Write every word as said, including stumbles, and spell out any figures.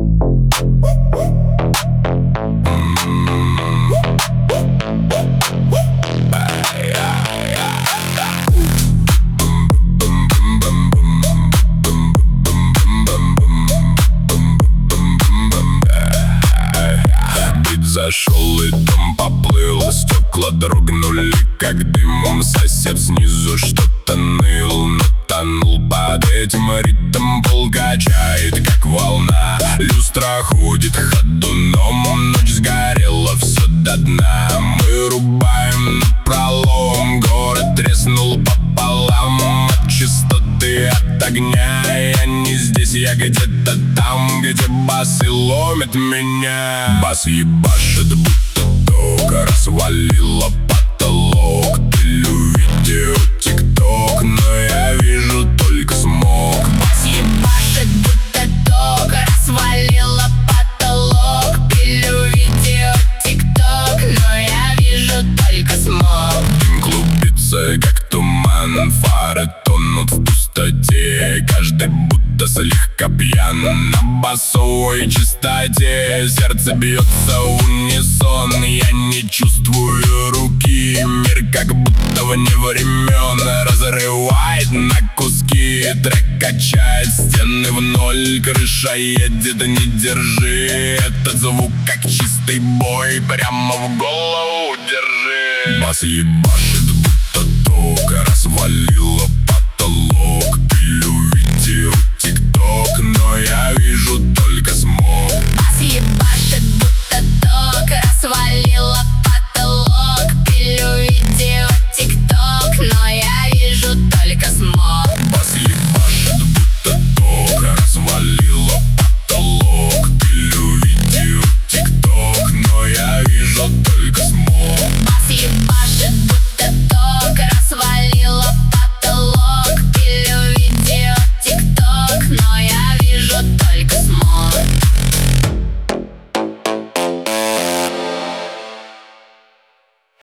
Зашел и дом поплыл, стекла дрогнули, как дымом. Сосед снизу что-то ныл, но тонул под этим ритм. Пол качает, как волна, люстра ходит ходуном. Ночь сгорела все до дна, мы рубаем напролом. Город треснул пополам от чистоты, от огня. Я не здесь, я где-то там, где басы ломят меня. Бас ебашит, будто ток, развалила потолок. Пилю видео, тикток, но я вижу только смог. Бас ебашит, будто ток, развалила потолок. Пилю видео, тикток, но я вижу только смог. Дым клубится, как туман, фары тонут в пустоте. Каждый будто слегка пьян на басовой частоте. Сердце бьется в унисон, я не чувствую руки. Мир как будто вне времен разрывает на куски. Трек качает стены в ноль, крыша едет, не держи этот звук, как чистый бой, прямо в голову держи. Бас ебашит, будто ток, развалила